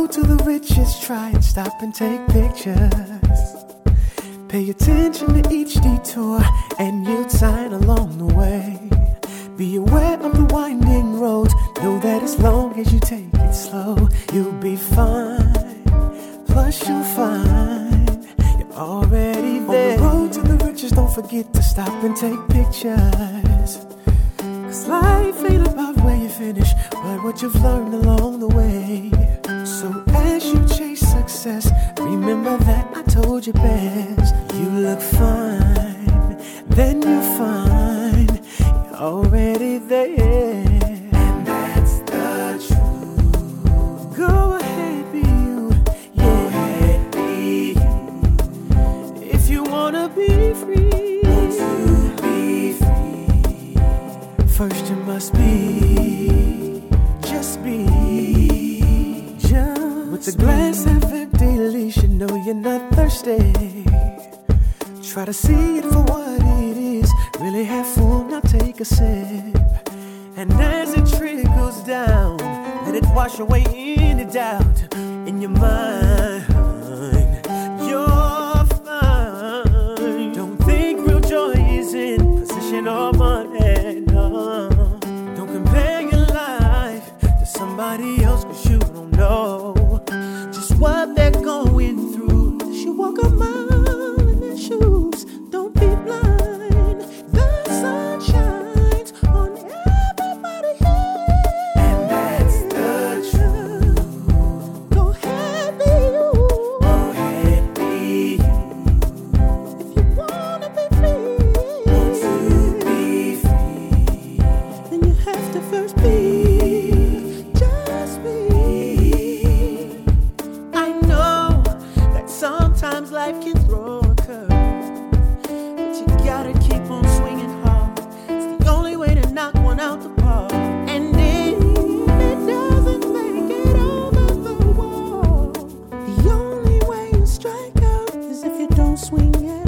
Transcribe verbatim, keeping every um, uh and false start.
road to the riches, try and stop and take pictures. Pay attention to each detour and you'll sign along the way. Be aware of the winding road. Know that as long as you take it slow, you'll be fine. Plus you'll find you're already there. On the road to the riches, don't forget to stop and take pictures. Cause life ain't about where you finish, but what you've learned along the way. So as you chase success, remember that I told you best. You look fine, then you'll find you're already there. And that's the truth. Go ahead, be you. Yeah. Go ahead, be you. If you wanna be free, want to be free, first you must be, just be. Just with the glass half empty, at least you know you're not thirsty. Try to see it for what it is. Really half full, now take a sip. And as it trickles down, let it wash away any doubt in your mind. You're fine. Don't think real joy is in possession or money, no. Don't compare your life to somebody else, cause you don't know just what they're going through. She walk a mile in their shoes. Don't be blind. The sun shines on everybody here. And that's the truth. Go ahead, be you. Go ahead, be you. If you wanna be free, want to be free, then you have to first be, just be. I know that sometimes life can throw a curve, but you gotta keep on swinging hard. It's the only way to knock one out the park. And if it doesn't make it over the wall, the only way you strike out is if you don't swing at